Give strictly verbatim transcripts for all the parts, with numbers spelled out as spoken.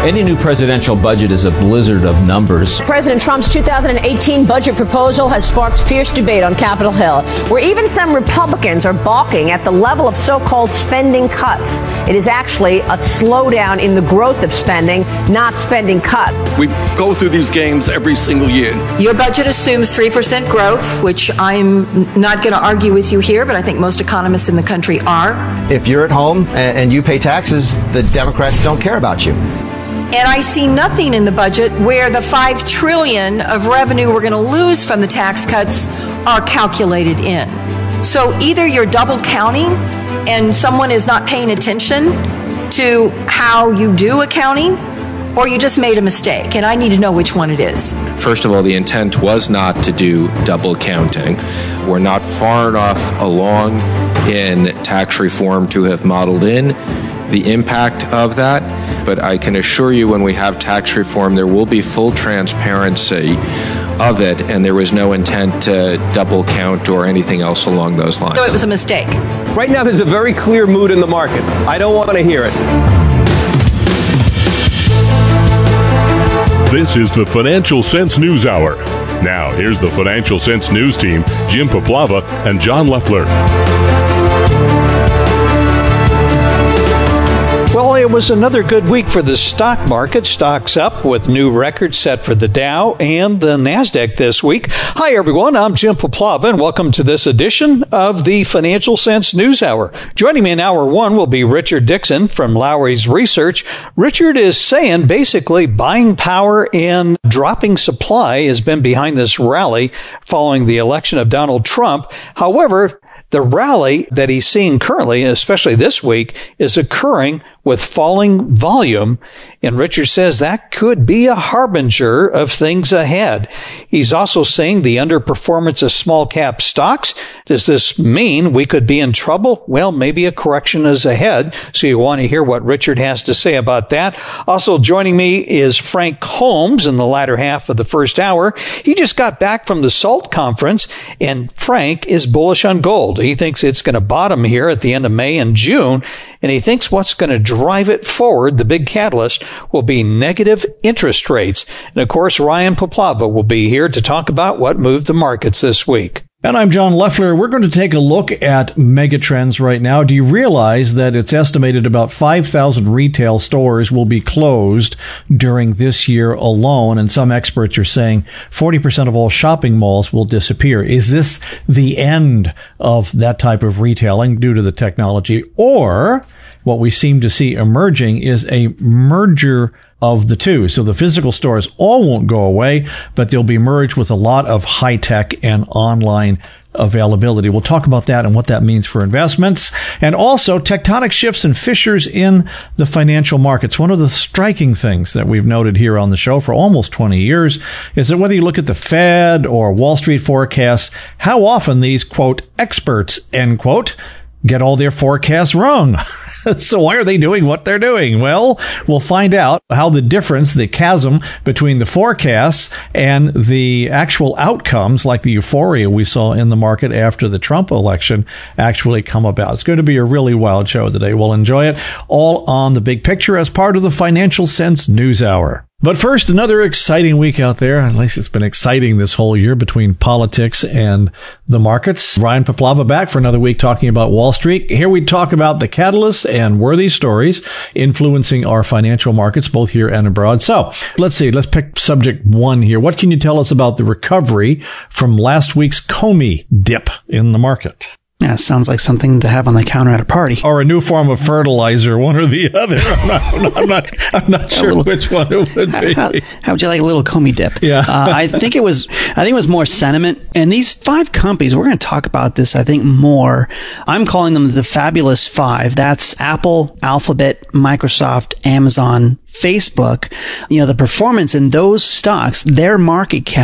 Any new presidential budget is a blizzard of numbers. President Trump's two thousand eighteen budget proposal has sparked fierce debate on Capitol Hill, where even some Republicans are balking at the level of so-called spending cuts. It is actually a slowdown in the growth of spending, not spending cuts. We go through these games every single year. Your budget assumes three percent growth, which I'm not going to argue with you here, but I think most economists in the country are. If you're at home and you pay taxes, the Democrats don't care about you. And I see nothing in the budget where the five trillion dollars of revenue we're going to lose from the tax cuts are calculated in. So either you're double counting and someone is not paying attention to how you do accounting, or you just made a mistake, and I need to know which one it is. First of all, the intent was not to do double counting. We're not far enough along in tax reform to have modeled in the impact of that, but I can assure you when we have tax reform, there will be full transparency of it, and there was no intent to double count or anything else along those lines. So it was a mistake. Right now, there's a very clear mood in the market. I don't want to hear it. This is the Financial Sense News Hour. Now, here's the Financial Sense News team, Jim Poplava and John Loeffler. Well, it was another good week for the stock market. Stocks up with new records set for the Dow and the NASDAQ this week. Hi, everyone. I'm Jim Poplava, and welcome to this edition of the Financial Sense News Hour. Joining me in hour one will be Richard Dixon from Lowry's Research. Richard is saying basically buying power and dropping supply has been behind this rally following the election of Donald Trump. However, the rally that he's seeing currently, especially this week, is occurring with falling volume, and Richard says that could be a harbinger of things ahead. He's also saying the underperformance of small cap stocks. Does this mean we could be in trouble? Well, maybe a correction is ahead, so you want to hear what Richard has to say about that. Also joining me is Frank Holmes in the latter half of the first hour. He just got back from the SALT conference, and Frank is bullish on gold. He thinks it's going to bottom here at the end of May and June, and he thinks what's going to drive it forward, the big catalyst, will be negative interest rates. And of course, Ryan Poplava will be here to talk about what moved the markets this week. And I'm John Loeffler. We're going to take a look at megatrends right now. Do you realize that it's estimated about five thousand retail stores will be closed during this year alone? And some experts are saying forty percent of all shopping malls will disappear. Is this the end of that type of retailing due to the technology? Or what we seem to see emerging is a merger of the two. So the physical stores all won't go away, but they'll be merged with a lot of high tech and online availability. We'll talk about that and what that means for investments, and also tectonic shifts and fissures in the financial markets. One of the striking things that we've noted here on the show for almost twenty years is that whether you look at the Fed or Wall Street forecasts, how often these, quote, experts, end quote, get all their forecasts wrong. So why are they doing what they're doing? Well, we'll find out how the difference, the chasm between the forecasts and the actual outcomes, like the euphoria we saw in the market after the Trump election, actually come about. It's going to be a really wild show today. We'll enjoy it all on The Big Picture as part of the Financial Sense News Hour. But first, another exciting week out there. At least it's been exciting this whole year between politics and the markets. Ryan Poplava back for another week talking about Wall Street. Here we talk about the catalysts and worthy stories influencing our financial markets, both here and abroad. So let's see. Let's pick subject one here. What can you tell us about the recovery from last week's Comey dip in the market? Yeah, sounds like something to have on the counter at a party. Or a new form of fertilizer, one or the other. I'm not, I'm not, I'm not, I'm not sure little, which one it would be. How, how would you like a little Comey dip? Yeah. uh, I think it was, I think it was more sentiment. And these five companies, we're going to talk about this, I think, more. I'm calling them the Fabulous Five. That's Apple, Alphabet, Microsoft, Amazon, Facebook. You know, the performance in those stocks, their market cap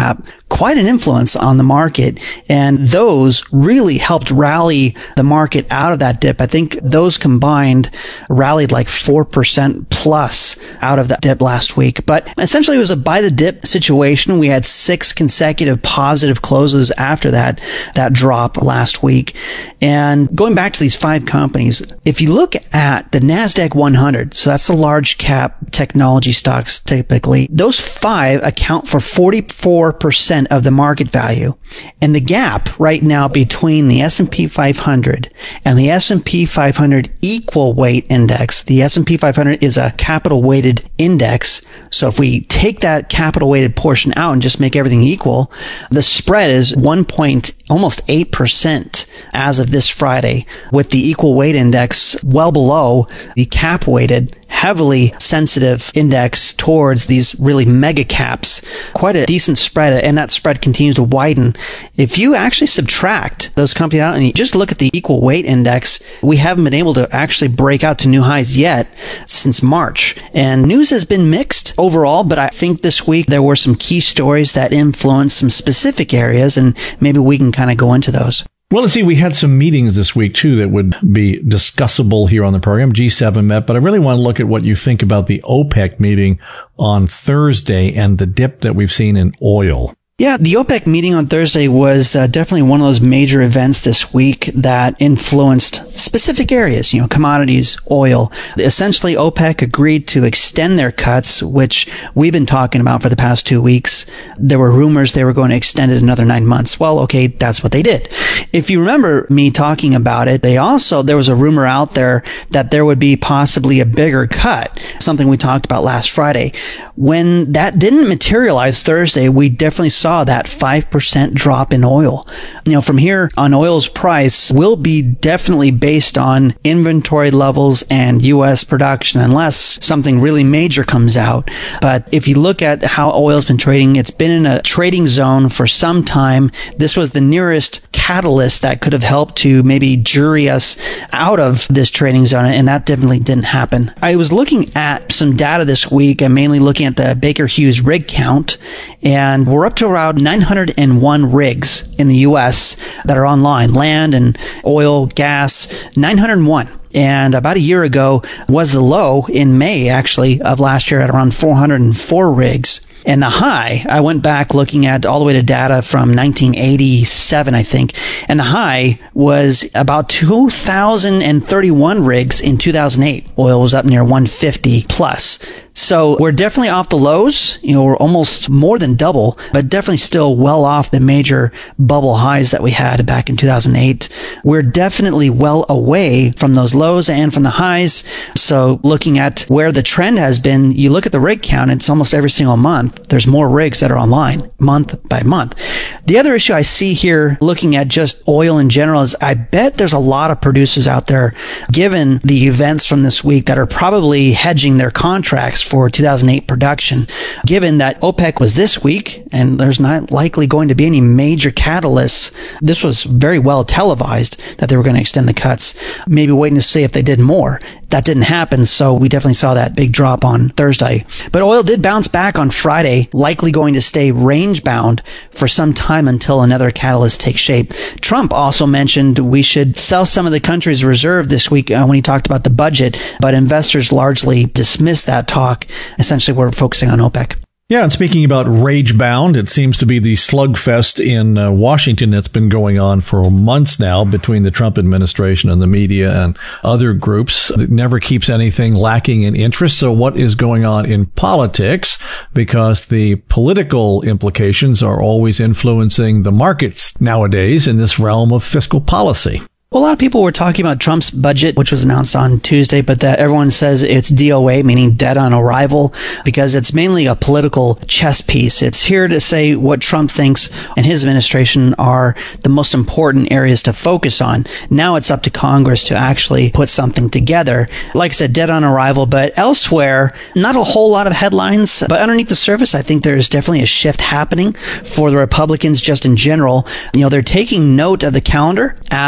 quite an influence on the market. And those really helped rally the market out of that dip. I think those combined rallied like four percent plus out of that dip last week. But essentially it was a buy the dip situation. We had six consecutive positive closes after that, that drop last week. And going back to these five companies, if you look at the NASDAQ one hundred, so that's the large cap technology stocks typically, those five account for forty-four percent of the market value. And the gap right now between the S and P five hundred and the S and P five hundred equal weight index, the S and P five hundred is a capital weighted index. So if we take that capital weighted portion out and just make everything equal, the spread is one point almost eight percent as of this Friday, with the equal weight index well below the cap weighted, heavily sensitive index towards these really mega caps. Quite a decent spread, and that spread continues to widen. If you actually subtract those companies out and you just look at the equal weight index, we haven't been able to actually break out to new highs yet since March. And news has been mixed overall, but I think this week there were some key stories that influenced some specific areas, and maybe we can kind of go into those. Well, let's see, we had some meetings this week, too, that would be discussable here on the program. G seven met, but I really want to look at what you think about the OPEC meeting on Thursday and the dip that we've seen in oil. Yeah, the OPEC meeting on Thursday was uh, definitely one of those major events this week that influenced specific areas, you know, commodities, oil. Essentially, OPEC agreed to extend their cuts, which we've been talking about for the past two weeks. There were rumors they were going to extend it another nine months. Well, okay, that's what they did. If you remember me talking about it, they also, there was a rumor out there that there would be possibly a bigger cut, something we talked about last Friday. When that didn't materialize Thursday, we definitely saw that five percent drop in oil. You know, from here on, oil's price will be definitely based on inventory levels and U S production, unless something really major comes out. But if you look at how oil's been trading, it's been in a trading zone for some time. This was the nearest catalyst that could have helped to maybe jury us out of this trading zone, and that definitely didn't happen. I was looking at some data this week. I'm mainly looking at the Baker Hughes rig count, and we're up to around nine hundred one rigs in the U S that are online, land and oil, gas, nine hundred one. And about a year ago was the low in May, actually, of last year at around four hundred four rigs. And the high, I went back looking at all the way to data from nineteen eighty-seven, I think, and the high was about two thousand thirty-one rigs in two thousand eight. Oil was up near one hundred fifty plus. So we're definitely off the lows. You know, we're almost more than double, but definitely still well off the major bubble highs that we had back in two thousand eight. We're definitely well away from those lows and from the highs. So looking at where the trend has been, you look at the rig count, it's almost every single month. There's more rigs that are online month by month. The other issue I see here looking at just oil in general is I bet there's a lot of producers out there, given the events from this week, that are probably hedging their contracts for two thousand eight production, given that OPEC was this week and there's not likely going to be any major catalysts. This was very well televised that they were going to extend the cuts, maybe waiting to see if they did more. That didn't happen, so we definitely saw that big drop on Thursday. But oil did bounce back on Friday, likely going to stay range bound for some time until another catalyst takes shape. Trump also mentioned we should sell some of the country's reserve this week uh, when he talked about the budget, but investors largely dismissed that talk. Essentially, we're focusing on OPEC. Yeah, and speaking about rage bound, it seems to be the slugfest in uh, Washington that's been going on for months now between the Trump administration and the media and other groups. It never keeps anything lacking in interest. So what is going on in politics? Because the political implications are always influencing the markets nowadays in this realm of fiscal policy. Well, a lot of people were talking about Trump's budget, which was announced on Tuesday, but that everyone says it's D O A, meaning dead on arrival, because it's mainly a political chess piece. It's here to say what Trump thinks and his administration are the most important areas to focus on. Now it's up to Congress to actually put something together. Like I said, dead on arrival, but elsewhere, not a whole lot of headlines, but underneath the surface, I think there's definitely a shift happening for the Republicans just in general. You know, they're taking note of the calendar after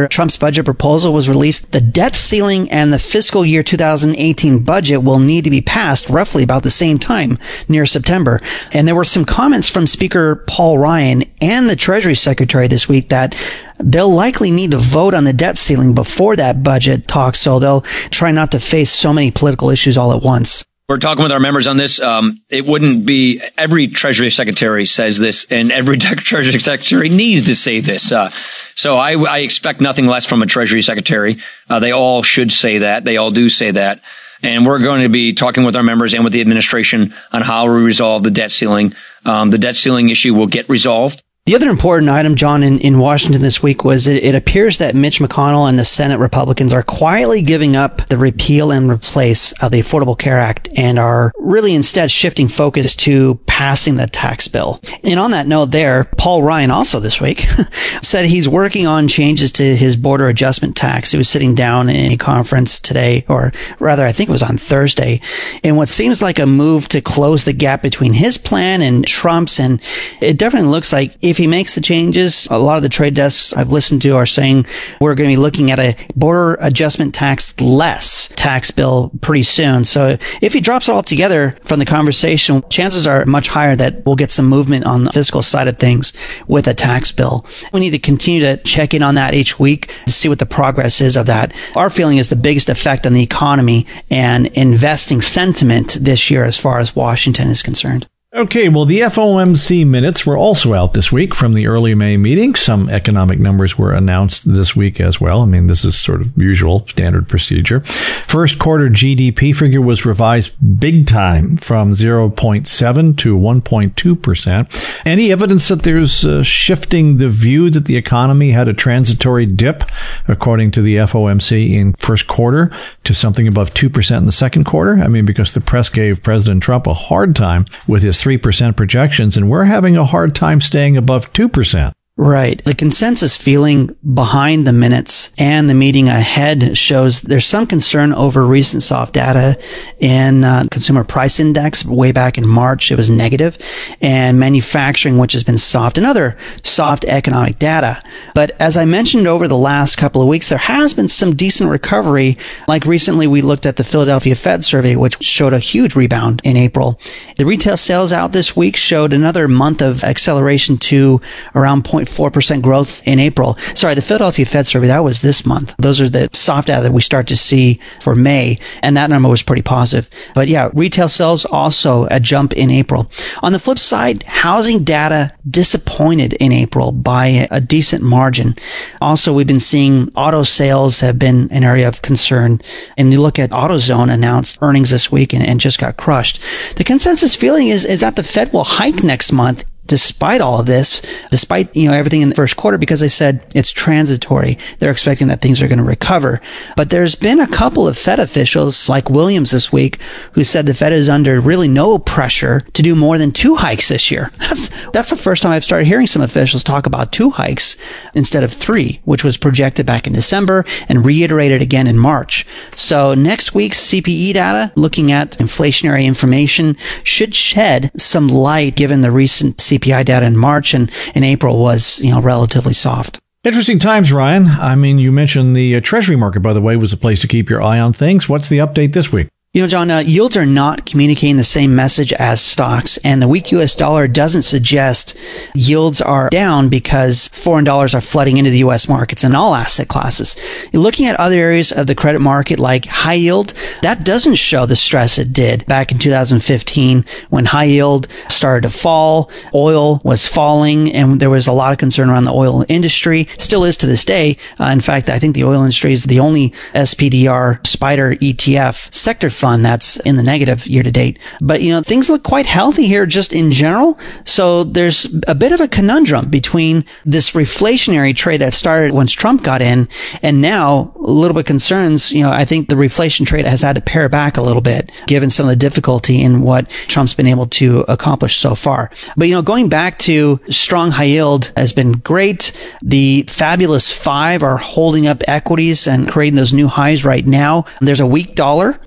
Trump's budget proposal was released, the debt ceiling and the fiscal year two thousand eighteen budget will need to be passed roughly about the same time, near September. And there were some comments from Speaker Paul Ryan and the Treasury Secretary this week that they'll likely need to vote on the debt ceiling before that budget talk, so they'll try not to face so many political issues all at once. We're talking with our members on this. Um, it wouldn't be every Treasury Secretary says this, and every Treasury Secretary needs to say this. Uh, so I, I expect nothing less from a Treasury Secretary. Uh, they all should say that. They all do say that. And we're going to be talking with our members and with the administration on how we resolve the debt ceiling. Um, the debt ceiling issue will get resolved. The other important item, John, in, in Washington this week was it, it appears that Mitch McConnell and the Senate Republicans are quietly giving up the repeal and replace of the Affordable Care Act and are really instead shifting focus to passing the tax bill. And on that note there, Paul Ryan also this week said he's working on changes to his border adjustment tax. He was sitting down in a conference today, or rather I think it was on Thursday, in what seems like a move to close the gap between his plan and Trump's. And it definitely looks like if he makes the changes, a lot of the trade desks I've listened to are saying we're going to be looking at a border adjustment tax less tax bill pretty soon. So if he drops it all together from the conversation, chances are much higher that we'll get some movement on the fiscal side of things with a tax bill. We need to continue to check in on that each week to see what the progress is of that. Our feeling is the biggest effect on the economy and investing sentiment this year as far as Washington is concerned. Okay, well, the F O M C minutes were also out this week from the early May meeting. Some economic numbers were announced this week as well. I mean, this is sort of usual, standard procedure. First quarter G D P figure was revised big time from zero point seven to one point two percent. Any evidence that there's uh, shifting the view that the economy had a transitory dip, according to the F O M C, in first quarter to something above two percent in the second quarter? I mean, because the press gave President Trump a hard time with his three percent projections, and we're having a hard time staying above two percent. Right. The consensus feeling behind the minutes and the meeting ahead shows there's some concern over recent soft data in uh, consumer price index. Way back in March, it was negative, and manufacturing, which has been soft, and other soft economic data. But as I mentioned over the last couple of weeks, there has been some decent recovery. Like recently, we looked at the Philadelphia Fed survey, which showed a huge rebound in April. The retail sales out this week showed another month of acceleration to around zero point four percent growth in April. Sorry, the Philadelphia Fed survey, that was this month. Those are the soft data that we start to see for May, and that number was pretty positive. But yeah, retail sales also a jump in April. On the flip side, housing data disappointed in April by a decent margin. Also, we've been seeing auto sales have been an area of concern. And you look at AutoZone announced earnings this week and, and just got crushed. The consensus feeling is, is that the Fed will hike next month, despite all of this, despite, you know, everything in the first quarter, because they said it's transitory. They're expecting that things are going to recover. But there's been a couple of Fed officials, like Williams this week, who said the Fed is under really no pressure to do more than two hikes this year. That's, that's the first time I've started hearing some officials talk about two hikes instead of three, which was projected back in December and reiterated again in March. So next week's C P I data, looking at inflationary information, should shed some light given the recent C P I data in March, and in April was, you know, relatively soft. Interesting times, Ryan. I mean, you mentioned the uh, Treasury market, by the way, was a place to keep your eye on things. What's the update this week? You know, John, uh, yields are not communicating the same message as stocks, and the weak U S dollar doesn't suggest yields are down because foreign dollars are flooding into the U S markets in all asset classes. You're looking at other areas of the credit market like high yield, that doesn't show the stress it did back in two thousand fifteen when high yield started to fall, oil was falling, and there was a lot of concern around the oil industry. Still is to this day. Uh, in fact, I think the oil industry is the only S P D R SPDR E T F sector fund that's in the negative year to date. But, you know, things look quite healthy here just in general. So there's a bit of a conundrum between this reflationary trade that started once Trump got in, and now a little bit concerns. You know, I think the reflation trade has had to pare back a little bit given some of the difficulty in what Trump's been able to accomplish so far. But, you know, going back to strong high yield has been great. The fabulous five are holding up equities and creating those new highs right now. There's a weak dollar, and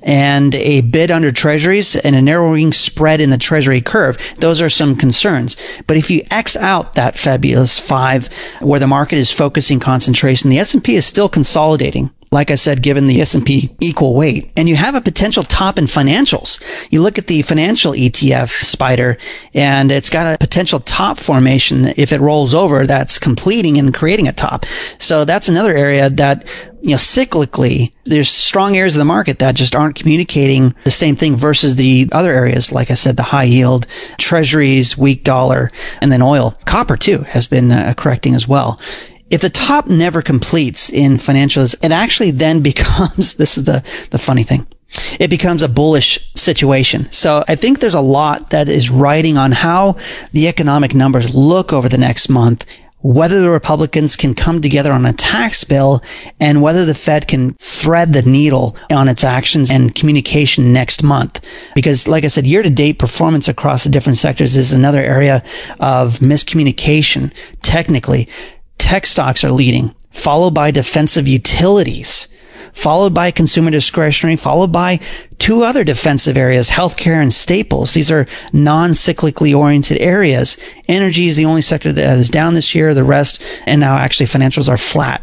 and a bid under treasuries and a narrowing spread in the treasury curve. Those are some concerns. But if you X out that fabulous five where the market is focusing concentration, the S and P is still consolidating. Like I said, given the S and P equal weight, and you have a potential top in financials. You look at the financial E T F SPDR, and it's got a potential top formation. If it rolls over, that's completing and creating a top. So that's another area that, you know, cyclically, there's strong areas of the market that just aren't communicating the same thing versus the other areas. Like I said, the high yield, treasuries, weak dollar, and then oil. Copper too has been uh, correcting as well. If the top never completes in financials, it actually then becomes, this is the, the funny thing, it becomes a bullish situation. So I think there's a lot that is riding on how the economic numbers look over the next month, whether the Republicans can come together on a tax bill, and whether the Fed can thread the needle on its actions and communication next month. Because, like I said, year-to-date performance across the different sectors is another area of miscommunication. Technically, tech stocks are leading, followed by defensive utilities, followed by consumer discretionary, followed by two other defensive areas, healthcare and staples. These are non-cyclically oriented areas. Energy is the only sector that is down this year. The rest, and now actually financials are flat.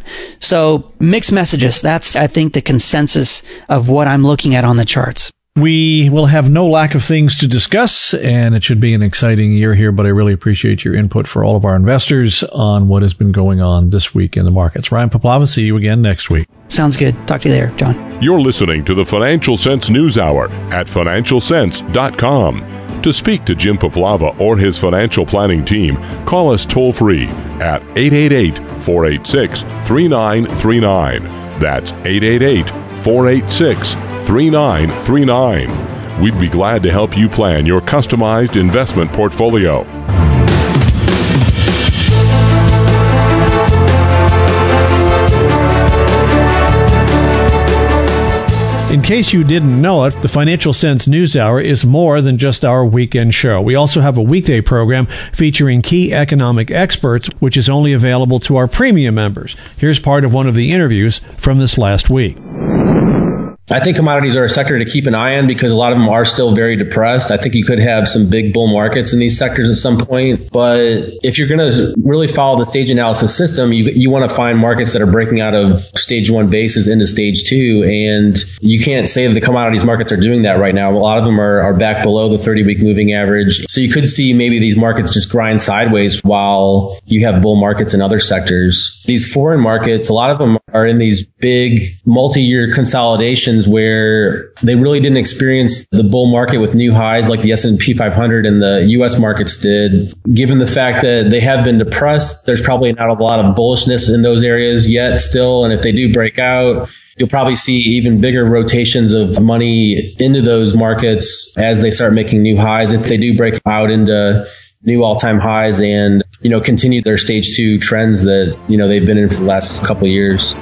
So mixed messages. That's, I think, the consensus of what I'm looking at on the charts. We will have no lack of things to discuss, and it should be an exciting year here, but I really appreciate your input for all of our investors on what has been going on this week in the markets. Ryan Paplava, see you again next week. Sounds good. Talk to you later, John. You're listening to the Financial Sense News Hour at financial sense dot com. To speak to Jim Paplava or his financial planning team, call us toll-free at eight eight eight, four eight six, three nine three nine. That's eight eight eight, four eight six, three nine three nine. We'd be glad to help you plan your customized investment portfolio. In case you didn't know it, the Financial Sense News Hour is more than just our weekend show. We also have a weekday program featuring key economic experts, which is only available to our premium members. Here's part of one of the interviews from this last week. I think commodities are a sector to keep an eye on because a lot of them are still very depressed. I think you could have some big bull markets in these sectors at some point. But if you're going to really follow the stage analysis system, you you want to find markets that are breaking out of stage one bases into stage two. And you can't say that the commodities markets are doing that right now. A lot of them are, are back below the thirty-week moving average. So you could see maybe these markets just grind sideways while you have bull markets in other sectors. These foreign markets, a lot of them are in these big multi-year consolidations where they really didn't experience the bull market with new highs like the S and P five hundred and the U S markets did. Given the fact that they have been depressed, there's probably not a lot of bullishness in those areas yet still. And if they do break out, you'll probably see even bigger rotations of money into those markets as they start making new highs. If they do break out into new all-time highs and, you know, continue their stage two trends that, you know, they've been in for the last couple of years.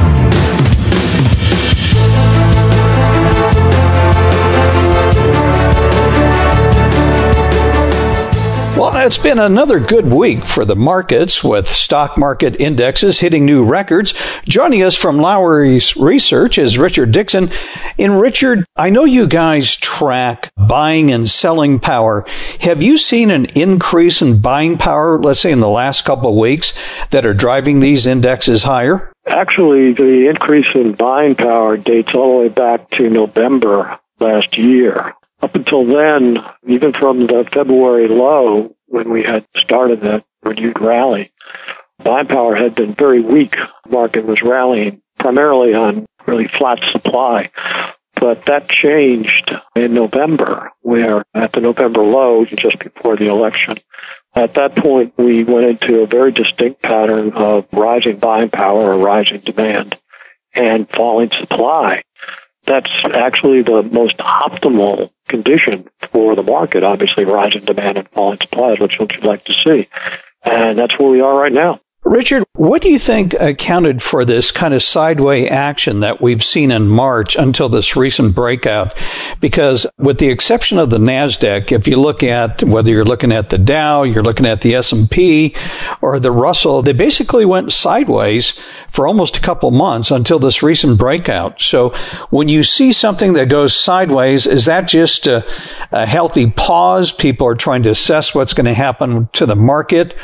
Well, it's been another good week for the markets, with stock market indexes hitting new records. Joining us from Lowry's Research is Richard Dixon. And Richard, I know you guys track buying and selling power. Have you seen an increase in buying power, let's say in the last couple of weeks, that are driving these indexes higher? Actually, the increase in buying power dates all the way back to November last year. Up until then, even from the February low, when we had started that renewed rally, buying power had been very weak. The market was rallying primarily on really flat supply. But that changed in November, where at the November low, just before the election, at that point, we went into a very distinct pattern of rising buying power or rising demand and falling supply. That's actually the most optimal condition for the market. Obviously, rising demand and falling supply is what you'd like to see. And that's where we are right now. Richard, what do you think accounted for this kind of sideways action that we've seen in March until this recent breakout? Because with the exception of the NASDAQ, if you look at whether you're looking at the Dow, you're looking at the S and P or the Russell, they basically went sideways for almost a couple months until this recent breakout. So when you see something that goes sideways, is that just a, a healthy pause? People are trying to assess what's going to happen to the market,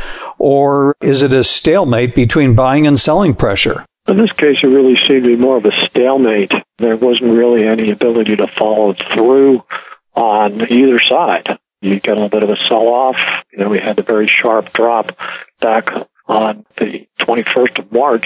or is it a stalemate between buying and selling pressure? In this case, it really seemed to be more of a stalemate. There wasn't really any ability to follow through on either side. You got a little bit of a sell-off. You know, we had the very sharp drop back on the twenty-first of March,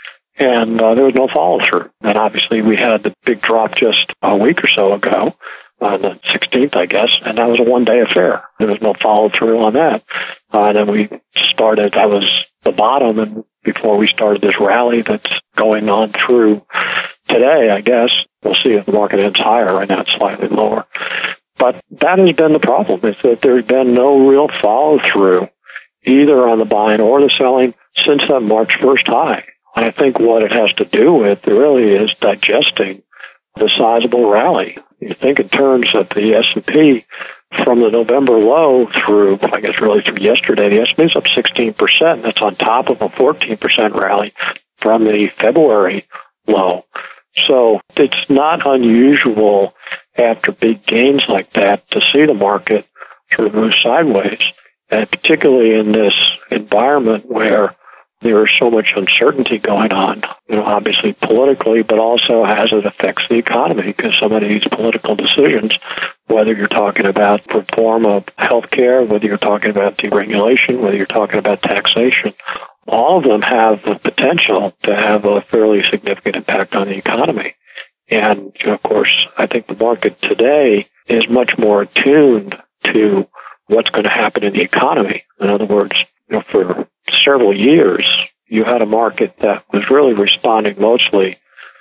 and uh, there was no follow-through. And obviously, we had the big drop just a week or so ago, on the sixteenth, I guess, and that was a one-day affair. There was no follow-through on that. Uh, and then we started, that was the bottom, and before we started this rally that's going on through today, I guess. We'll see if the market ends higher. Right now it's slightly lower. But that has been the problem, is that there's been no real follow-through, either on the buying or the selling, since that March first high. And I think what it has to do with really is digesting the sizable rally. You think in terms of the S and P from the November low through, I guess really through yesterday, the S and P is up sixteen percent. That's on top of a fourteen percent rally from the February low. So it's not unusual after big gains like that to see the market sort of move sideways, and particularly in this environment where there is so much uncertainty going on, you know, obviously politically, but also as it affects the economy, because some of these political decisions, whether you're talking about reform of healthcare, whether you're talking about deregulation, whether you're talking about taxation, all of them have the potential to have a fairly significant impact on the economy. And, you know, of course, I think the market today is much more attuned to what's going to happen in the economy. In other words, you know, for several years, you had a market that was really responding mostly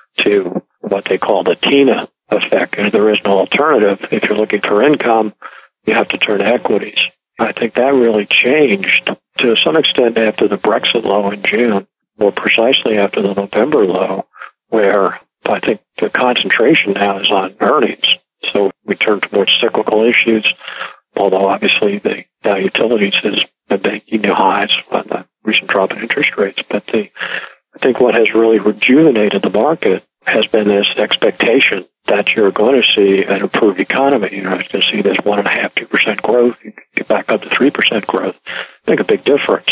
to what they call the TINA effect. And there is no alternative. If you're looking for income, you have to turn to equities. I think that really changed to some extent after the Brexit low in June, more precisely after the November low, where I think the concentration now is on earnings. So we turn towards cyclical issues, although obviously the Dow Utilities is making new highs on the recent drop in interest rates. But the, I think what has really rejuvenated the market has been this expectation that you're going to see an improved economy. You're not going to see this one and a half, two percent growth. You get back up to three percent growth. Make a big difference.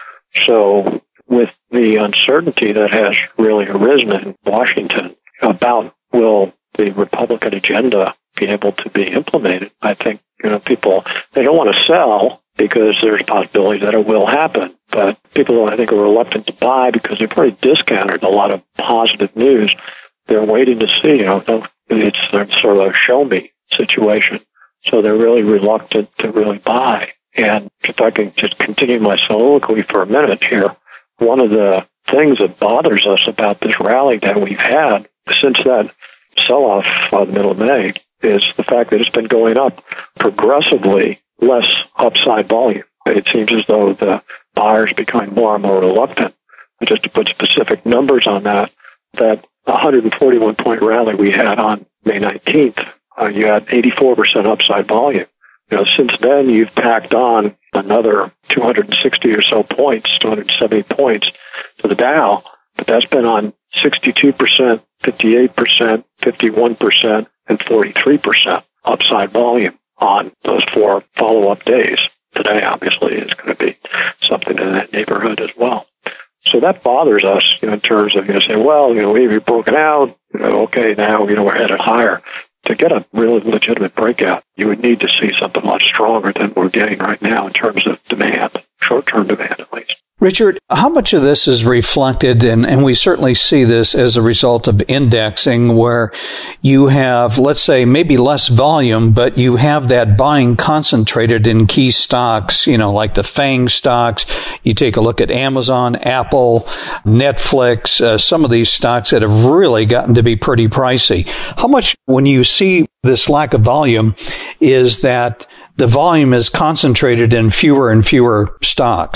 So with the uncertainty that has really arisen in Washington about will the Republican agenda be able to be implemented, I think, you know, people, they don't want to sell because there's a possibility that it will happen. But people, I think, are reluctant to buy because they've already discounted a lot of positive news. They're waiting to see, you know, it's sort of a show me situation. So they're really reluctant to really buy. And if I can just continue my soliloquy for a minute here, one of the things that bothers us about this rally that we've had since that sell-off in the middle of May is the fact that it's been going up progressively less upside volume. It seems as though the buyers are becoming more and more reluctant. But just to put specific numbers on that, that one hundred forty-one point rally we had on May nineteenth, uh, you had eighty-four percent upside volume. You know, since then, you've tacked on another two hundred sixty or so points, two hundred seventy points to the Dow, but that's been on sixty-two percent, fifty-eight percent, fifty-one percent, and forty-three percent upside volume on those four follow-up days. Today, obviously, is going to be something in that neighborhood as well. So that bothers us, you know, in terms of, you know, saying, well, you know, we've broken out, you know, okay, now, you know, we're headed higher. To get a really legitimate breakout, you would need to see something much stronger than we're getting right now in terms of demand, short-term demand at least. Richard, how much of this is reflected, and, and we certainly see this as a result of indexing, where you have, let's say, maybe less volume, but you have that buying concentrated in key stocks, you know, like the FANG stocks. You take a look at Amazon, Apple, Netflix, uh, some of these stocks that have really gotten to be pretty pricey. How much, when you see this lack of volume, is that the volume is concentrated in fewer and fewer stocks?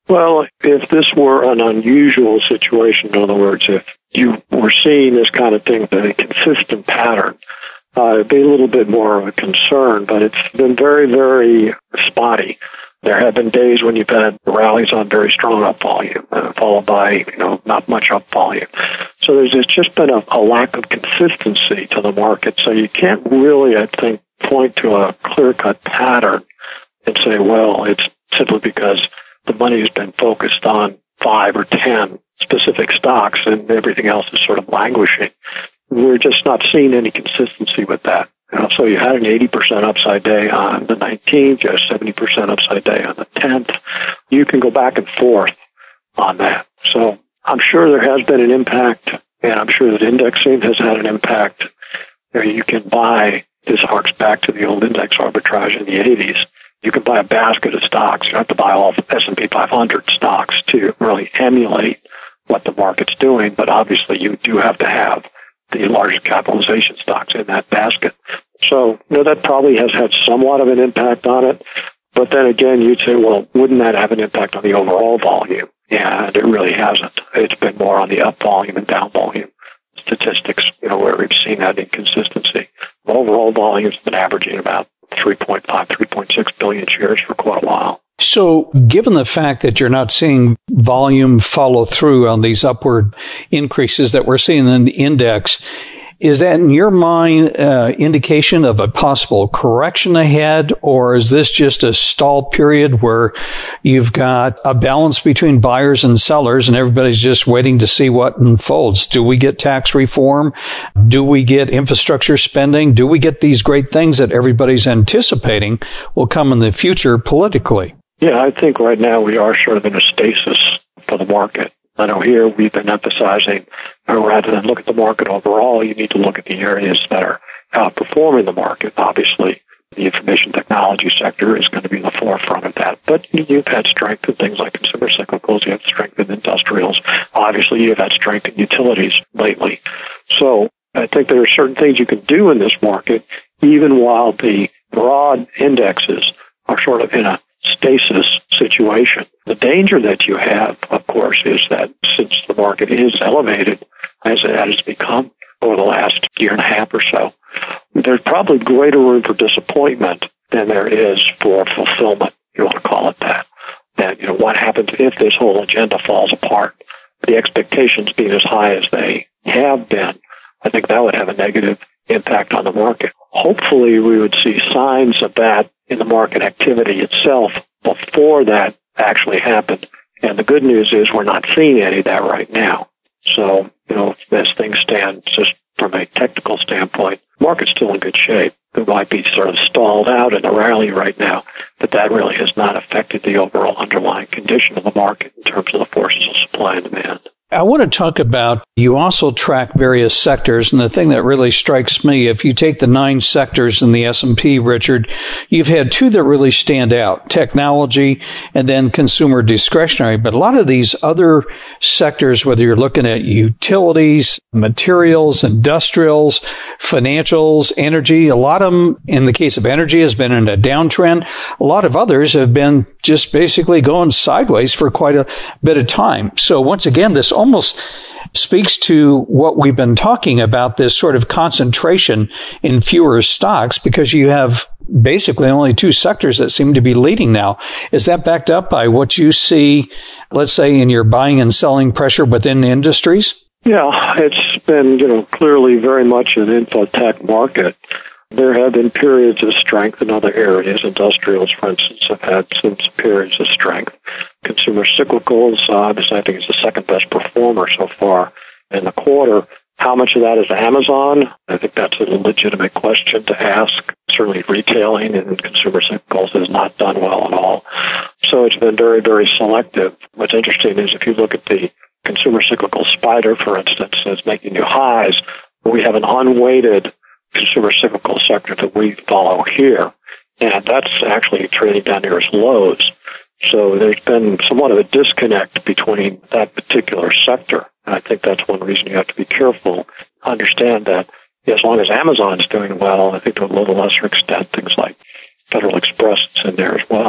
Well, if this were an unusual situation, in other words, if you were seeing this kind of thing, a consistent pattern, uh, it'd be a little bit more of a concern, but it's been very, very spotty. There have been days when you've had rallies on very strong up volume, uh, followed by, you know, not much up volume. So there's just been a, a lack of consistency to the market. So you can't really, I think, point to a clear-cut pattern and say, well, it's simply because the money has been focused on five or ten specific stocks and everything else is sort of languishing. We're just not seeing any consistency with that. You know, so you had an eighty percent upside day on the nineteenth, you had a seventy percent upside day on the tenth. You can go back and forth on that. So I'm sure there has been an impact, and I'm sure that indexing has had an impact. You know, you can buy, this harks back to the old index arbitrage in the eighties. You can buy a basket of stocks. You don't have to buy all S and P five hundred stocks to really emulate what the market's doing, but obviously you do have to have the largest capitalization stocks in that basket. So, you know, that probably has had somewhat of an impact on it. But then again, you'd say, well, wouldn't that have an impact on the overall volume? Yeah, and it really hasn't. It's been more on the up volume and down volume statistics, you know, where we've seen that inconsistency. Overall volume's been averaging about three point five, three point six billion shares for quite a while. So given the fact that you're not seeing volume follow through on these upward increases that we're seeing in the index, is that in your mind uh, indication of a possible correction ahead, or is this just a stall period where you've got a balance between buyers and sellers and everybody's just waiting to see what unfolds? Do we get tax reform? Do we get infrastructure spending? Do we get these great things that everybody's anticipating will come in the future politically? Yeah, I think right now we are sort of in a stasis for the market. I know here we've been emphasizing, or rather than look at the market overall, you need to look at the areas that are outperforming the market. Obviously, the information technology sector is going to be in the forefront of that. But you've had strength in things like consumer cyclicals. You have strength in industrials. Obviously, you've had strength in utilities lately. So I think there are certain things you can do in this market, even while the broad indexes are sort of in a stasis situation. The danger that you have, of course, is that since the market is elevated, as it has become over the last year and a half or so, there's probably greater room for disappointment than there is for fulfillment, if you want to call it that. That, you know, what happens if this whole agenda falls apart? The expectations being as high as they have been, I think that would have a negative impact on the market. Hopefully, we would see signs of that in the market activity itself before that actually happened. And the good news is we're not seeing any of that right now. So, you know, as things stand, just from a technical standpoint, the market's still in good shape. It might be sort of stalled out in a rally right now, but that really has not affected the overall underlying condition of the market in terms of the forces of supply and demand. I want to talk about, you also track various sectors, and the thing that really strikes me, if you take the nine sectors in the S and P, Richard, you've had two that really stand out, technology and then consumer discretionary. But a lot of these other sectors, whether you're looking at utilities, materials, industrials, financials, energy, a lot of them, in the case of energy, has been in a downtrend. A lot of others have been just basically going sideways for quite a bit of time. So once again, this almost speaks to what we've been talking about, this sort of concentration in fewer stocks, because you have basically only two sectors that seem to be leading now. Is that backed up by what you see, let's say, in your buying and selling pressure within industries? Yeah, it's been, you know, clearly very much an infotech market. There have been periods of strength in other areas. Industrials, for instance, have had some periods of strength. Consumer cyclicals, uh, this I think is the second best performer so far in the quarter. How much of that is Amazon? I think that's a legitimate question to ask. Certainly retailing and consumer cyclicals has not done well at all. So it's been very, very selective. What's interesting is if you look at the consumer cyclical spider, for instance, that's making new highs, we have an unweighted consumer cyclical sector that we follow here, and that's actually trading down near its lows. So there's been somewhat of a disconnect between that particular sector. And I think that's one reason you have to be careful. Understand that as long as Amazon's doing well, I think to a little lesser extent, things like Federal Express is in there as well, uh,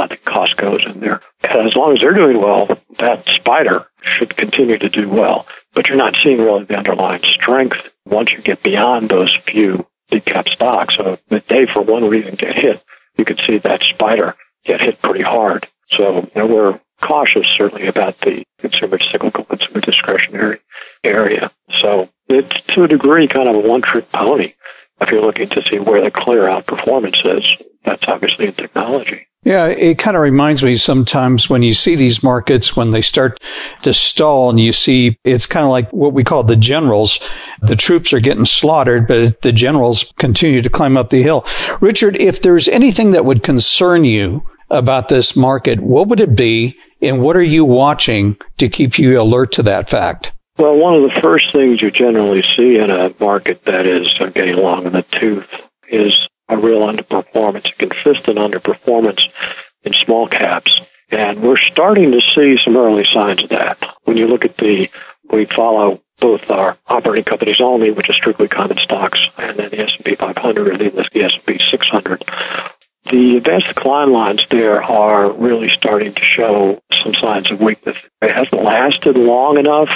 I think Costco's in there. And as long as they're doing well, that spider should continue to do well. But you're not seeing really the underlying strength once you get beyond those few big cap stocks. So if they, for one reason, get hit, you could see that spider get hit pretty hard. So you know, we're cautious, certainly, about the consumer cyclical, consumer discretionary area. So it's, to a degree, kind of a one-trick pony. If you're looking to see where the clear outperformance is, that's obviously in technology. Yeah, it kind of reminds me sometimes when you see these markets, when they start to stall and you see it's kind of like what we call the generals. The troops are getting slaughtered, but the generals continue to climb up the hill. Richard, if there's anything that would concern you about this market, what would it be, and what are you watching to keep you alert to that fact? Well, one of the first things you generally see in a market that is getting long in the tooth is a real underperformance, a consistent underperformance in small caps. And we're starting to see some early signs of that. When you look at the, we follow both our operating companies only, which is strictly common stocks, and then the S and P five hundred, or even the S and P six hundred. The advanced decline lines there are really starting to show some signs of weakness. It hasn't lasted long enough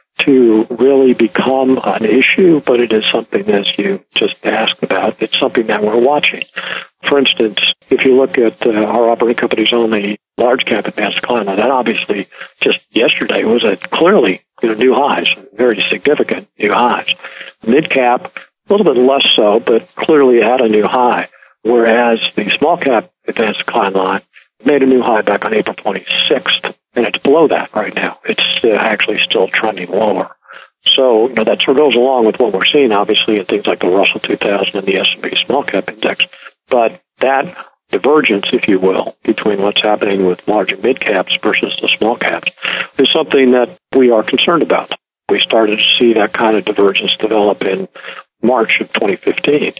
to really become an issue, but it is something, as you just asked about, it's something that we're watching. For instance, if you look at uh, our operating companies only large cap advanced decline line, that obviously just yesterday was at clearly you know, new highs, very significant new highs. Mid cap, a little bit less so, but clearly at a new high. Whereas the small cap advanced decline line made a new high back on April twenty-sixth, and it's below that right now. It's uh, actually still trending lower. So, you know, that sort of goes along with what we're seeing, obviously, in things like the Russell two thousand and the S and P small cap index. But that divergence, if you will, between what's happening with large and mid caps versus the small caps is something that we are concerned about. We started to see that kind of divergence develop in March of twenty fifteen.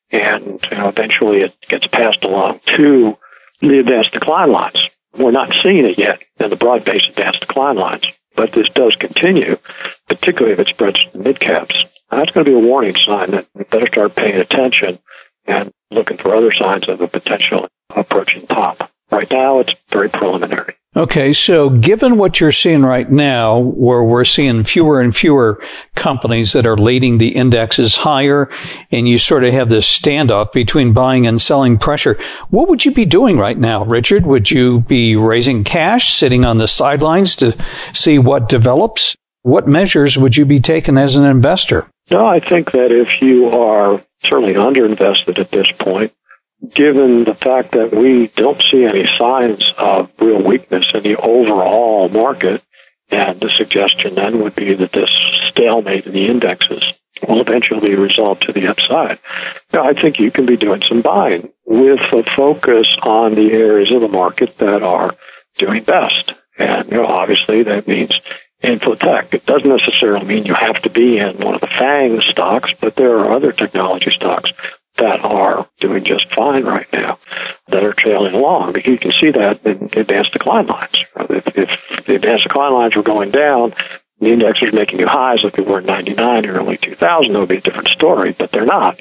And you know, eventually it gets passed along to the advanced decline lines. We're not seeing it yet in the broad-based advanced decline lines, but this does continue, particularly if it spreads to the mid-caps. That's going to be a warning sign that we better start paying attention and looking for other signs of a potential approaching top. Right now, it's very preliminary. Okay, so given what you're seeing right now, where we're seeing fewer and fewer companies that are leading the indexes higher, and you sort of have this standoff between buying and selling pressure, what would you be doing right now, Richard? Would you be raising cash, sitting on the sidelines to see what develops? What measures would you be taking as an investor? No, I think that if you are certainly underinvested at this point, given the fact that we don't see any signs of real weakness in the overall market, and the suggestion then would be that this stalemate in the indexes will eventually be resolved to the upside. Now, I think you can be doing some buying with a focus on the areas of the market that are doing best. And, you know, obviously that means infotech. It doesn't necessarily mean you have to be in one of the FANG stocks, but there are other technology stocks that are doing just fine right now, that are trailing along. But you can see that in advanced decline lines. If, if the advanced decline lines were going down, the index was making new highs like they were in ninety-nine or early two thousand, that would be a different story, but they're not.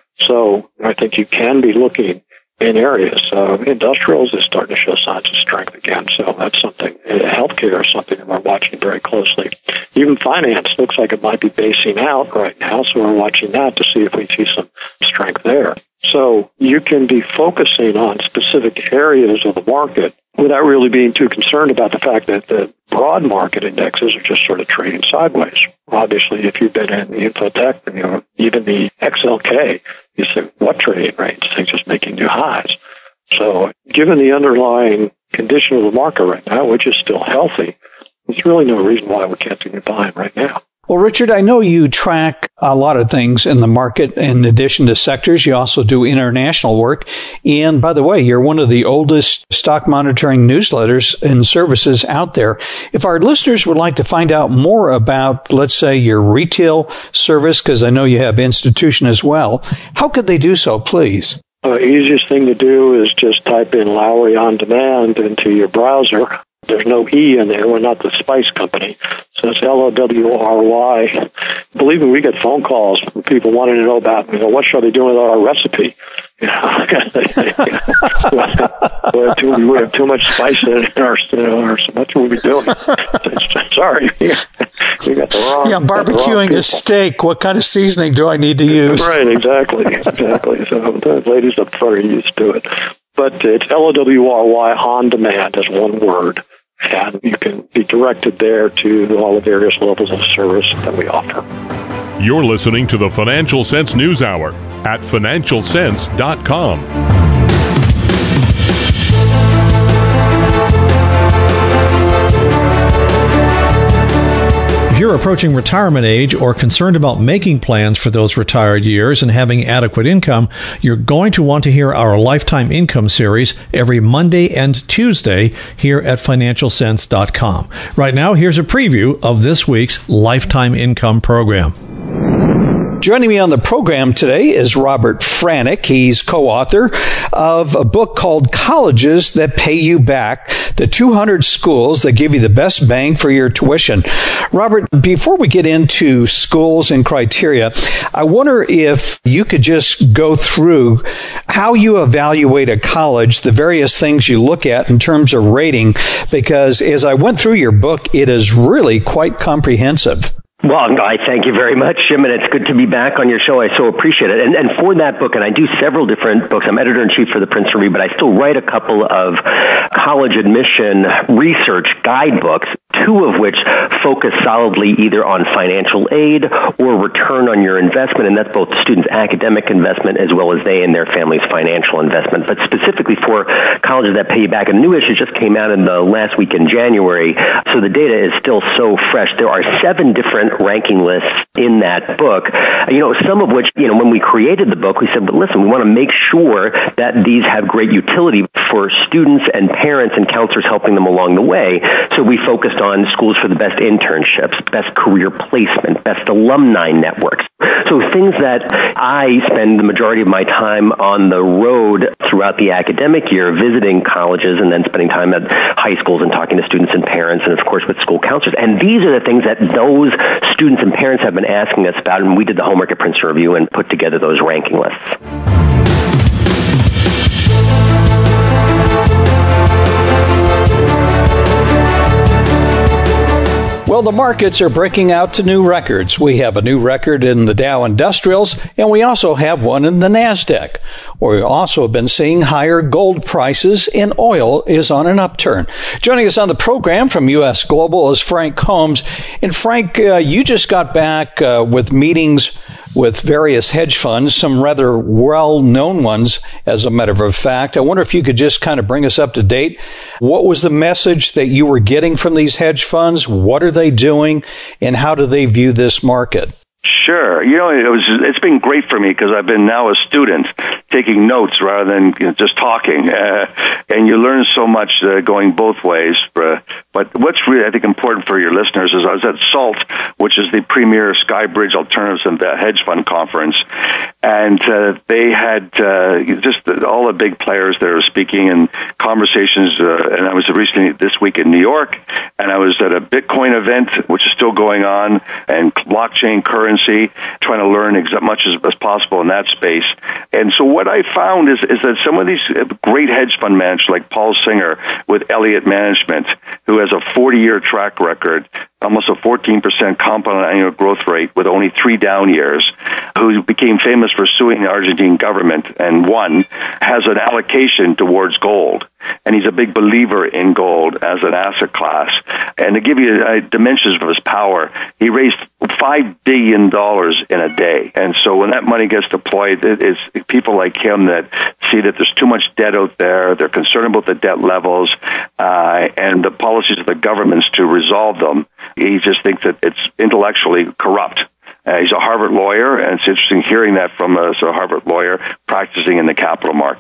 So I think you can be looking in areas. Uh, industrials is starting to show signs of strength again, so that's something. Uh, healthcare is something that we're watching very closely. Even finance looks like it might be basing out right now, so we're watching that to see if we see some strength there. So you can be focusing on specific areas of the market without really being too concerned about the fact that the broad market indexes are just sort of trading sideways. Obviously, if you've been in the infotech, you know, even the X L K, you say, what trading rates? They're just making new highs. So given the underlying condition of the market right now, which is still healthy, there's really no reason why we can't do buying right now. Well, Richard, I know you track a lot of things in the market in addition to sectors. You also do international work. And by the way, you're one of the oldest stock monitoring newsletters and services out there. If our listeners would like to find out more about, let's say, your retail service, because I know you have institution as well, how could they do so, please? The uh, easiest thing to do is just type in Lowry On Demand into your browser. There's no E in there. We're not the spice company. So it's L O W R Y. Believe me, we get phone calls from people wanting to know about, you know, what should they do with our recipe? You know, we, have too, we have too much spice in our, you know, our so much we'll be doing. Sorry, we got the wrong. Yeah, barbecuing a steak. What kind of seasoning do I need to use? Right, exactly, exactly. So the ladies are very used to it. But it's L O W R Y, On Demand, as one word. And you can be directed there to all the various levels of service that we offer. You're listening to the Financial Sense News Hour at financial sense dot com. If you're approaching retirement age or concerned about making plans for those retired years and having adequate income, you're going to want to hear our Lifetime Income series every Monday and Tuesday here at financial sense dot com. Right now, here's a preview of this week's Lifetime Income program. Joining me on the program today is Robert Franek. He's co-author of a book called Colleges That Pay You Back, the two hundred schools that give you the best bang for your tuition. Robert, before we get into schools and criteria, I wonder if you could just go through how you evaluate a college, the various things you look at in terms of rating, because as I went through your book, it is really quite comprehensive. Well, I thank you very much, Jim, and it's good to be back on your show. I so appreciate it. And, and for that book, and I do several different books. I'm editor-in-chief for the Princeton Review, but I still write a couple of college admission research guidebooks, two of which focus solidly either on financial aid or return on your investment, and that's both students' academic investment as well as they and their family's financial investment. But specifically for colleges that pay you back, a new issue just came out in the last week in January, so the data is still so fresh. There are seven different ranking lists in that book, you know, some of which, you know, when we created the book, we said, but listen, we want to make sure that these have great utility for students and parents and counselors helping them along the way. So we focused on schools for the best internships, best career placement, best alumni networks. So things that I spend the majority of my time on the road throughout the academic year, visiting colleges and then spending time at high schools and talking to students and parents and, of course, with school counselors. And these are the things that those students and parents have been asking us about, and we did the homework at Princeton Review and put together those ranking lists. Well, the markets are breaking out to new records. We have a new record in the Dow Industrials, and we also have one in the NASDAQ. We also have been seeing higher gold prices, and oil is on an upturn. Joining us on the program from U S Global is Frank Combs. And Frank, uh, you just got back uh, with meetings with various hedge funds, some rather well-known ones, as a matter of fact. I wonder if you could just kind of bring us up to date. What was the message that you were getting from these hedge funds? What are they doing, and how do they view this market? Sure. You know, it was, it's been great for me because I've been now a student taking notes rather than you know, just talking. Uh, and you learn so much uh, going both ways. Uh, but what's really, I think, important for your listeners is I was at SALT, which is the premier Skybridge Alternatives and Hedge Fund Conference. And uh, they had uh, just all the big players there were speaking and conversations. Uh, and I was recently this week in New York, and I was at a Bitcoin event, which is still going on, and blockchain currency, trying to learn as much as, as possible in that space. And so what I found is, is that some of these great hedge fund managers like Paul Singer with Elliott Management, who has a forty-year track record, almost a fourteen percent compound annual growth rate with only three down years, who became famous for suing the Argentine government and won, has an allocation towards gold. And he's a big believer in gold as an asset class. And to give you uh, dimensions of his power, he raised five billion dollars in a day. And so when that money gets deployed, it, it's people like him that see that there's too much debt out there, they're concerned about the debt levels, uh, and the policies of the governments to resolve them. He just thinks that it's intellectually corrupt. Uh, he's a Harvard lawyer, and it's interesting hearing that from a, a Harvard lawyer practicing in the capital markets.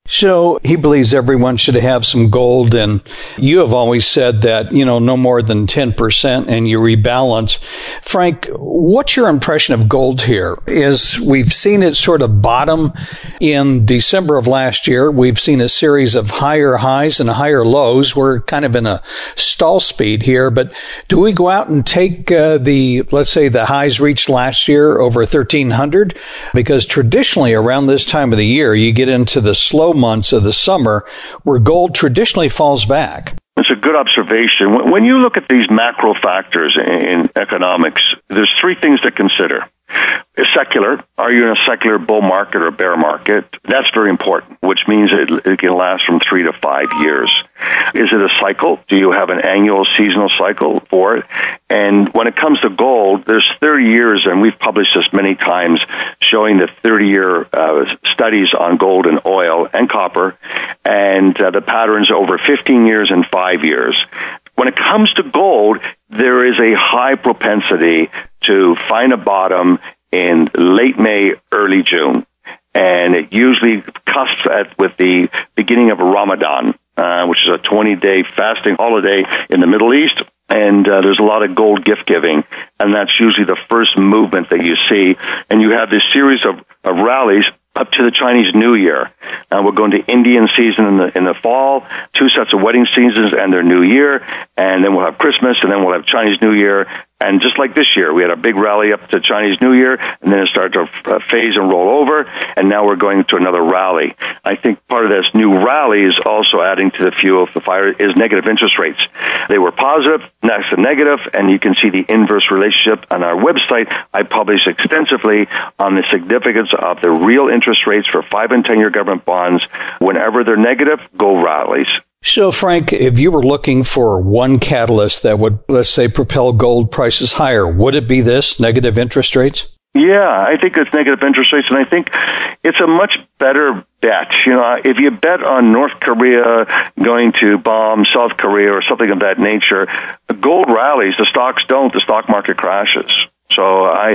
So he believes everyone should have some gold, and you have always said that, you know, no more than ten percent and you rebalance. Frank, what's your impression of gold here? Is we've seen it sort of bottom in December of last year. We've seen a series of higher highs and higher lows. We're kind of in a stall speed here, but do we go out and take uh, the, let's say the highs reached last year over thirteen hundred? Because traditionally around this time of the year, you get into the slow months of the summer where gold traditionally falls back. It's a good observation. When you look at these macro factors in economics, there's three things to consider. Secular, are you in a secular bull market or bear market? That's very important, which means it, it can last from three to five years. Is it a cycle? Do you have an annual seasonal cycle for it? And when it comes to gold, there's thirty years, and we've published this many times, showing the thirty-year uh, studies on gold and oil and copper, and uh, the patterns over fifteen years and five years. When it comes to gold, there is a high propensity to find a bottom in late May, early June. And it usually cusps at with the beginning of Ramadan, uh, which is a twenty-day fasting holiday in the Middle East. And uh, there's a lot of gold gift giving, and that's usually the first movement that you see. And you have this series of, of rallies up to the Chinese New Year. Uh, we're going to Indian season in the in the fall, two sets of wedding seasons and their New Year, and then we'll have Christmas, and then we'll have Chinese New Year. And just like this year, we had a big rally up to Chinese New Year, and then it started to uh, phase and roll over, and now we're going to another rally. I think part of this new rally is also adding to the fuel of the fire is negative interest rates. They were positive, next to negative, and you can see the inverse relationship on our website. I publish extensively on the significance of the real interest rates for five and ten-year government bonds. Whenever they're negative, go rallies. So, Frank, if you were looking for one catalyst that would, let's say, propel gold prices higher, would it be this, negative interest rates? Yeah, I think it's negative interest rates, and I think it's a much better bet. You know, if you bet on North Korea going to bomb South Korea or something of that nature, gold rallies, the stocks don't, the stock market crashes. So I,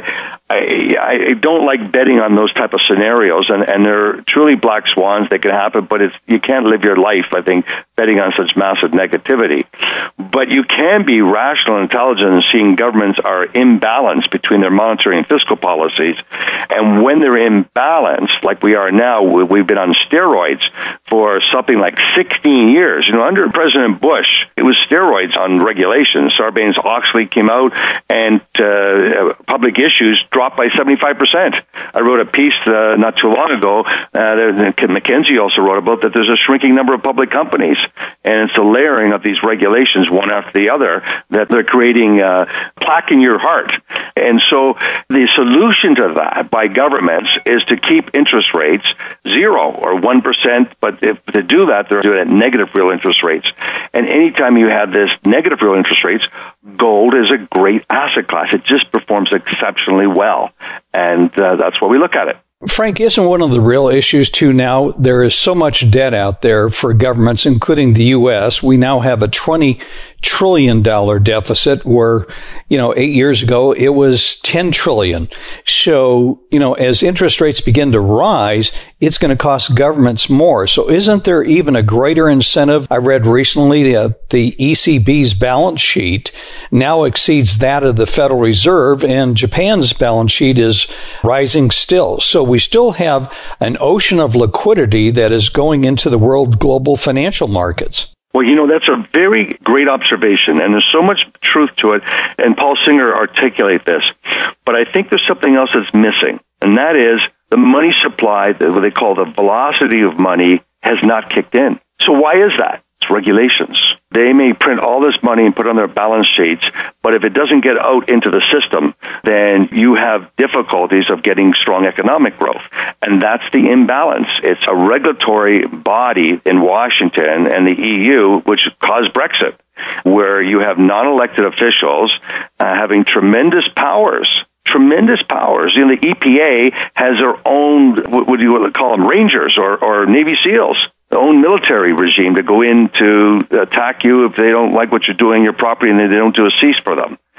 I I don't like betting on those type of scenarios, and, and they're truly black swans. They can happen, but it's you can't live your life, I think, betting on such massive negativity. But you can be rational and intelligent in seeing governments are imbalanced between their monetary and fiscal policies. And when they're imbalanced, like we are now, we've been on steroids for something like sixteen years. You know, under President Bush, it was steroids on regulations. Sarbanes-Oxley came out, and uh, public issues dropped by seventy-five percent. I wrote a piece uh, not too long ago, uh, that McKinsey also wrote about, that there's a shrinking number of public companies, and it's a layering of these regulations one after the other that they're creating uh, plaque in your heart. And so the solution to that by governments is to keep interest rates zero or one percent, but if to do that, they're doing it at negative real interest rates. And anytime you have this negative real interest rates, gold is a great asset class. It just performs exceptionally well, and uh, that's why we look at it. Frank, isn't one of the real issues, too, now, there is so much debt out there for governments, including the U S. We now have a twenty trillion dollars deficit where, you know, eight years ago, it was ten trillion dollars. So, you know, as interest rates begin to rise, it's going to cost governments more. So isn't there even a greater incentive? I read recently that the E C B's balance sheet now exceeds that of the Federal Reserve, and Japan's balance sheet is rising still. So we still have an ocean of liquidity that is going into the world global financial markets. Well, you know, that's a very great observation, and there's so much truth to it, and Paul Singer articulates this. But I think there's something else that's missing, and that is the money supply, what they call the velocity of money, has not kicked in. So why is that? It's regulations. They may print all this money and put it on their balance sheets, but if it doesn't get out into the system, then you have difficulties of getting strong economic growth. And that's the imbalance. It's a regulatory body in Washington and the E U, which caused Brexit, where you have non-elected officials uh, having tremendous powers. Tremendous powers. You know, the E P A has their own, what would you call them, Rangers or, or Navy SEALs, their own military regime to go in to attack you if they don't like what you're doing on your property and they don't do a cease for them.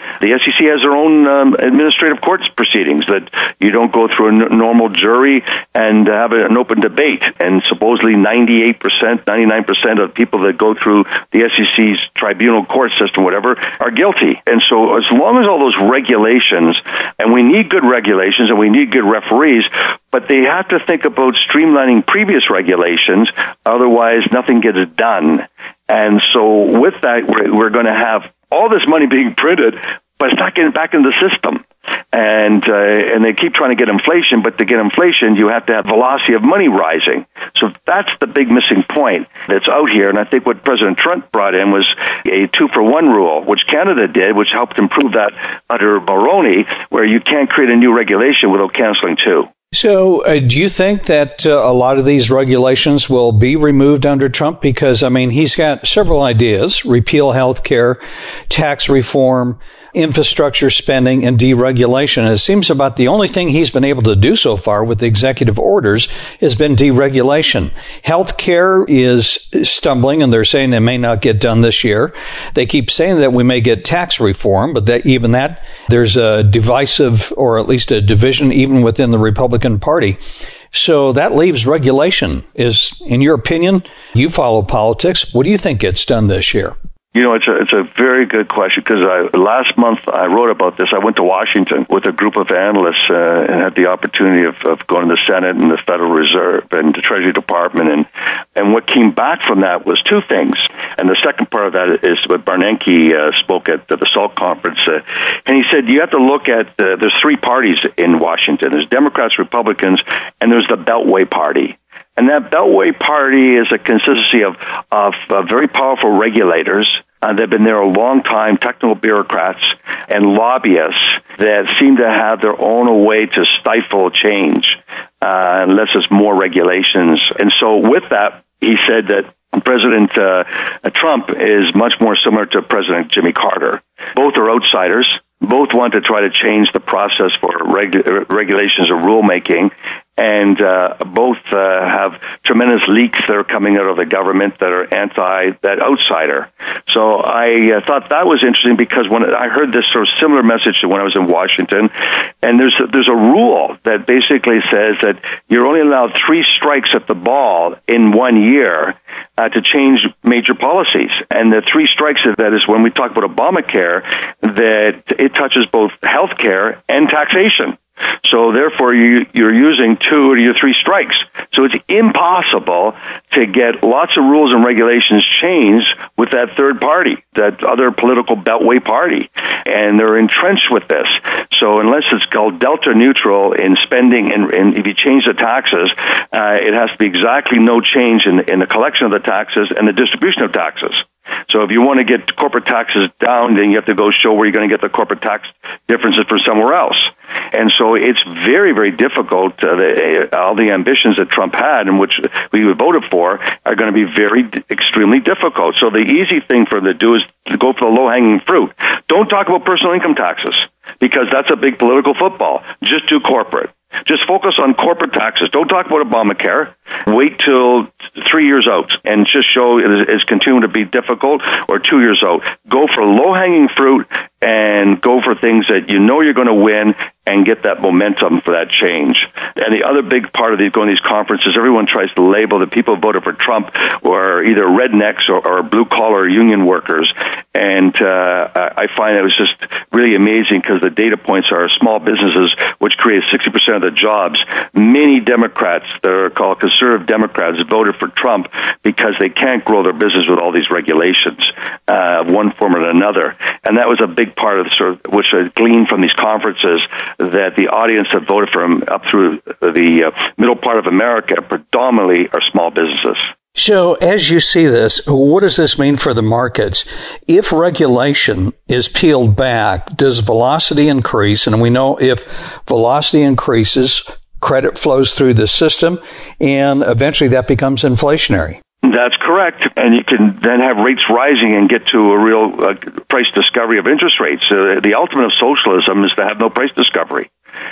The S E C has their own um, administrative court proceedings that you don't go through a n- normal jury and have a, an open debate. And supposedly ninety-eight percent, ninety-nine percent of people that go through the S E C's tribunal court system, whatever, are guilty. And so as long as all those regulations, and we need good regulations and we need good referees, but they have to think about streamlining previous regulations, otherwise nothing gets done. And so with that, we're, we're going to have all this money being printed, but it's not getting back into the system. And uh, and they keep trying to get inflation, but to get inflation, you have to have velocity of money rising. So that's the big missing point that's out here. And I think what President Trump brought in was a two-for-one rule, which Canada did, which helped improve that under Mulroney, where you can't create a new regulation without canceling two. So uh, do you think that uh, a lot of these regulations will be removed under Trump? Because, I mean, he's got several ideas: repeal health care, tax reform, infrastructure spending, and deregulation. And it seems about the only thing he's been able to do so far with the executive orders has been deregulation. Health care is stumbling, and they're saying it may not get done this year. They keep saying that we may get tax reform, but that even that, there's a divisive, or at least a division even within the Republican Party. So that leaves regulation. Is, in your opinion, you follow politics, what do you think gets done this year? You know, it's a, it's a very good question, because I, last month I wrote about this. I went to Washington with a group of analysts uh, and had the opportunity of, of going to the Senate and the Federal Reserve and the Treasury Department. And, and what came back from that was two things. And the second part of that is what Bernanke uh, spoke at the SALT conference. Uh, and he said, you have to look at, uh, there's three parties in Washington. There's Democrats, Republicans, and there's the Beltway Party. And that Beltway Party is a consistency of, of uh, very powerful regulators. Uh, they've been there a long time, technical bureaucrats and lobbyists that seem to have their own way to stifle change uh, unless there's more regulations. And so with that, he said that President uh, Trump is much more similar to President Jimmy Carter. Both are outsiders. Both want to try to change the process for regu- regulations or rulemaking. And uh, both uh, have tremendous leaks that are coming out of the government that are anti that outsider. So I uh, thought that was interesting, because when I heard this sort of similar message to when I was in Washington, and there's a, there's a rule that basically says that you're only allowed three strikes at the ball in one year uh, to change major policies. And the three strikes, that is when we talk about Obamacare, that it touches both health care and taxation. So therefore, you, you're using two or your three strikes. So it's impossible to get lots of rules and regulations changed with that third party, that other political Beltway party. And they're entrenched with this. So unless it's called delta neutral in spending, and, and if you change the taxes, uh, it has to be exactly no change in, in the collection of the taxes and the distribution of taxes. So if you want to get corporate taxes down, then you have to go show where you're going to get the corporate tax differences from somewhere else. And so it's very, very difficult. Uh, the, all the ambitions that Trump had and which we voted for are going to be very, extremely difficult. So the easy thing for them to do is to go for the low-hanging fruit. Don't talk about personal income taxes, because that's a big political football. Just do corporate. Just focus on corporate taxes. Don't talk about Obamacare. Wait till three years out and just show it is continuing to be difficult, or two years out. Go for low-hanging fruit and go for things that you know you're going to win and get that momentum for that change. And the other big part of these, going to these conferences, everyone tries to label the people who voted for Trump were either rednecks or, or blue-collar union workers. And uh, I find it was just really amazing, because the data points are small businesses, which create sixty percent of the jobs. Many Democrats that are called conservative Democrats voted for Trump because they can't grow their business with all these regulations, uh, one form or another. And that was a big part of the sort of, which I gleaned from these conferences, that the audience that voted for him up through the uh, middle part of America predominantly are small businesses. So as you see this, what does this mean for the markets? If regulation is peeled back, does velocity increase? And we know if velocity increases, credit flows through the system, and eventually that becomes inflationary. That's correct. And you can then have rates rising and get to a real uh, price discovery of interest rates. Uh, the ultimate of socialism is to have no price discovery. So when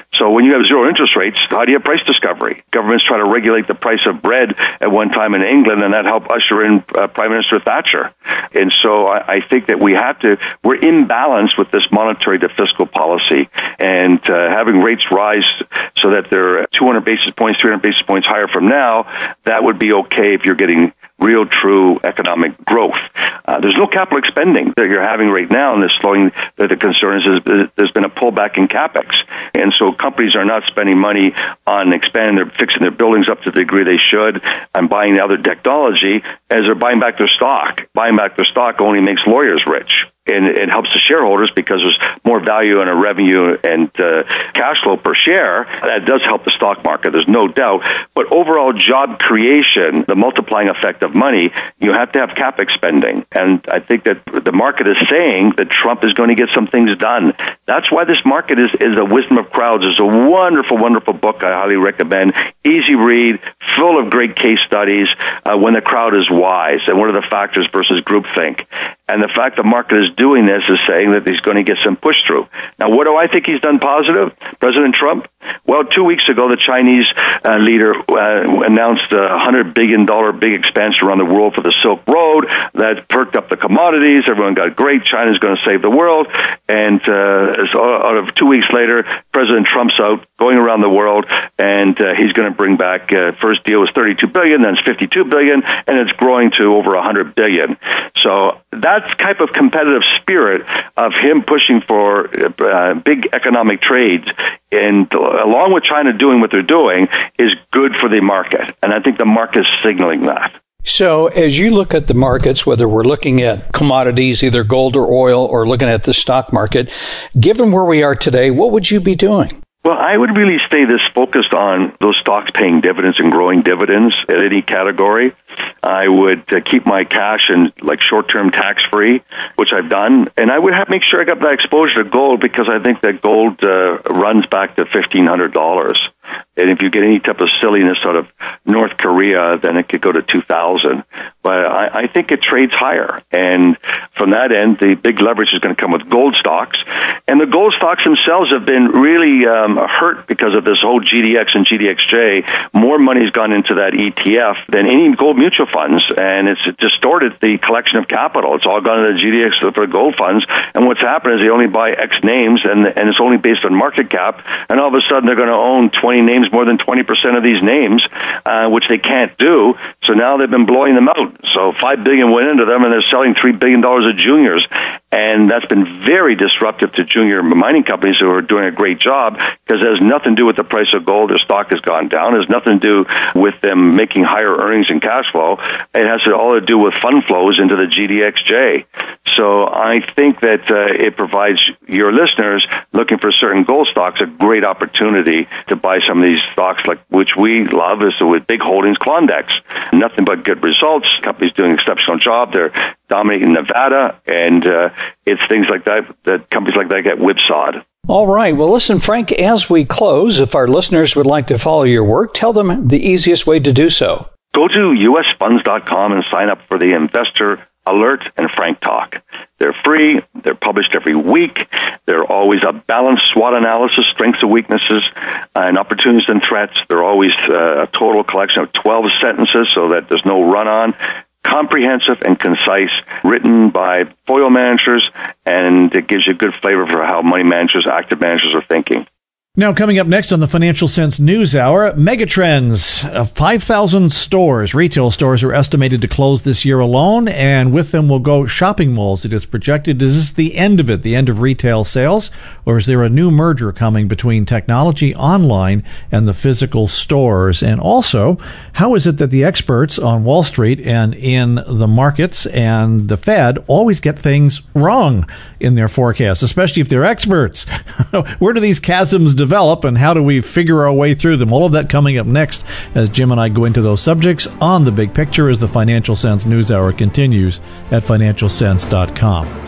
when you have zero interest rates, how do you have price discovery? Governments try to regulate the price of bread at one time in England, and that helped usher in uh, Prime Minister Thatcher. And so I, I think that we have to, we're imbalanced with this monetary to fiscal policy, and uh, having rates rise so that they're two hundred basis points, three hundred basis points higher from now, that would be okay if you're getting real, true economic growth. Uh, there's no capital expending that you're having right now, and the slowing, the, the concern is there's been a pullback in capex. And so companies are not spending money on expanding their, fixing their buildings up to the degree they should, and buying the other technology as they're buying back their stock. Buying back their stock only makes lawyers rich. And it helps the shareholders because there's more value in a revenue and uh, cash flow per share. That does help the stock market, there's no doubt. But overall job creation, the multiplying effect of money, you have to have capex spending. And I think that the market is saying that Trump is going to get some things done. That's why this market is, is The Wisdom of Crowds. It's a wonderful, wonderful book I highly recommend. Easy read, full of great case studies uh, when the crowd is wise, and what are the factors versus groupthink. And the fact the market is doing this is saying that he's going to get some push through. Now, what do I think he's done positive? President Trump? Well, two weeks ago, the Chinese uh, leader uh, announced a one hundred billion dollars big expansion around the world for the Silk Road. That perked up the commodities. Everyone got great. China's going to save the world. And uh, so out of two weeks later, President Trump's out going around the world, and uh, he's going to bring back, uh, first deal was thirty-two billion dollars, then it's fifty-two billion dollars, and it's growing to over one hundred billion dollars. So that type of competitive spirit of him pushing for uh, big economic trades, and along with China doing what they're doing, is good for the market. And I think the market is signaling that. So as you look at the markets, whether we're looking at commodities, either gold or oil, or looking at the stock market, given where we are today, what would you be doing? Well, I would really stay this focused on those stocks paying dividends and growing dividends at any category. I would uh, keep my cash in like short-term tax-free, which I've done, and I would have make sure I got that exposure to gold, because I think that gold uh, runs back to fifteen hundred dollars. And if you get any type of silliness out of North Korea, then it could go to two thousand. But I, I think it trades higher. And from that end, the big leverage is going to come with gold stocks. And the gold stocks themselves have been really um, hurt because of this whole G D X and G D X J. More money's gone into that E T F than any gold mutual funds, and it's distorted the collection of capital. It's all gone into G D X for gold funds. And what's happened is they only buy X names, and, and it's only based on market cap. And all of a sudden, they're going to own twenty names, more than twenty percent of these names, uh, which they can't do. So now they've been blowing them out. So five billion dollars went into them, and they're selling three billion dollars of juniors. And that's been very disruptive to junior mining companies who are doing a great job, because it has nothing to do with the price of gold. Their stock has gone down. It has nothing to do with them making higher earnings and cash flow. It has all to do with fund flows into the G D X J. So I think that uh, it provides your listeners looking for certain gold stocks a great opportunity to buy some of these stocks, like which we love, is with big holdings, Klondex. Nothing but good results. Company's doing an exceptional job. They're dominating Nevada, and uh, it's things like that that companies like that get whipsawed. All right. Well, listen, Frank, as we close, if our listeners would like to follow your work, tell them the easiest way to do so. Go to U S funds dot com and sign up for the Investor Alert and Frank Talk. They're free. They're published every week. They're always a balanced SWOT analysis, strengths and weaknesses, and opportunities and threats. They're always uh, a total collection of twelve sentences so that there's no run-on. Comprehensive and concise, written by portfolio managers, and it gives you a good flavor for how money managers, active managers are thinking. Now, coming up next on the Financial Sense News Hour, megatrends. Uh, five thousand stores, retail stores, are estimated to close this year alone, and with them will go shopping malls, it is projected. Is this the end of it, the end of retail sales, or is there a new merger coming between technology online and the physical stores? And also, how is it that the experts on Wall Street and in the markets and the Fed always get things wrong in their forecasts, especially if they're experts? Where do these chasms develop, and how do we figure our way through them? All of that coming up next as Jim and I go into those subjects on The Big Picture as the Financial Sense News Hour continues at financial sense dot com.